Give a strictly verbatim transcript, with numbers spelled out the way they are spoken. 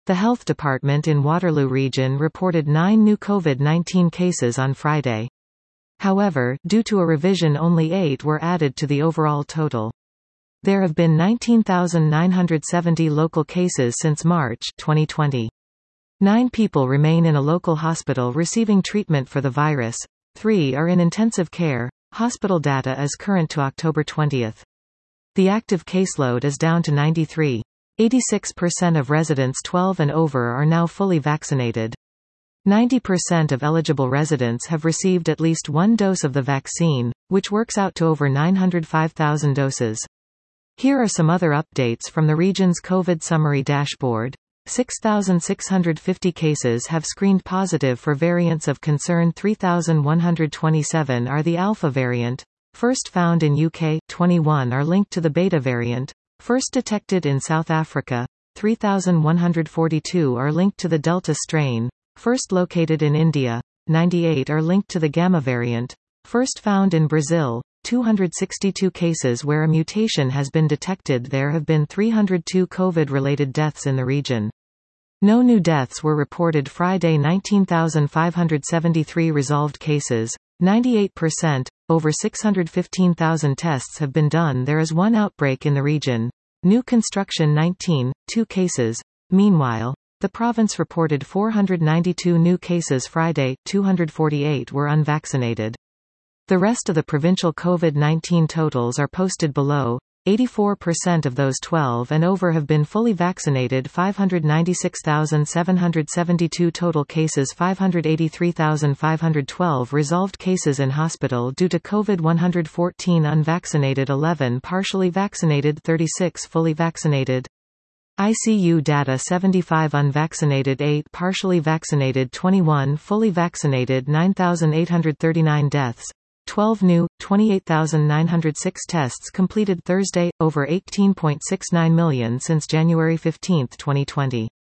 The health department in Waterloo Region reported nine new COVID nineteen cases on Friday. However, due to a revision, only eight were added to the overall total. There have been nineteen thousand nine hundred seventy local cases since March twenty twenty. Nine people remain in a local hospital receiving treatment for the virus. Three are in intensive care. Hospital data is current to October twentieth. The active caseload is down to ninety-three. eighty-six percent of residents twelve and over are now fully vaccinated. ninety percent of eligible residents have received at least one dose of the vaccine, which works out to over nine hundred five thousand doses. Here are some other updates from the region's COVID summary dashboard. six thousand six hundred fifty cases have screened positive for variants of concern. three thousand one hundred twenty-seven are the Alpha variant, first found in U K. twenty-one are linked to the Beta variant, first detected in South Africa. three thousand one hundred forty-two are linked to the Delta strain, first located in India. ninety-eight are linked to the Gamma variant, first found in Brazil. two hundred sixty-two cases where a mutation has been detected. There have been three hundred two COVID-related deaths in the region. No new deaths were reported Friday. nineteen thousand five hundred seventy-three resolved cases, ninety-eight percent, over six hundred fifteen thousand tests have been done. There is one outbreak in the region. New construction nineteen, two cases. Meanwhile, the province reported four hundred ninety-two new cases Friday, two hundred forty-eight were unvaccinated. The rest of the provincial COVID nineteen totals are posted below. eighty-four percent of those twelve and over have been fully vaccinated. five hundred ninety-six thousand seven hundred seventy-two total cases, five hundred eighty-three thousand five hundred twelve resolved cases in hospital due to COVID, one hundred fourteen unvaccinated, eleven partially vaccinated, thirty-six fully vaccinated. I C U data: seventy-five unvaccinated, eight partially vaccinated, twenty-one fully vaccinated, nine thousand eight hundred thirty-nine deaths. twelve new, twenty-eight thousand nine hundred six tests completed Thursday, over eighteen point six nine million since January fifteenth, twenty twenty.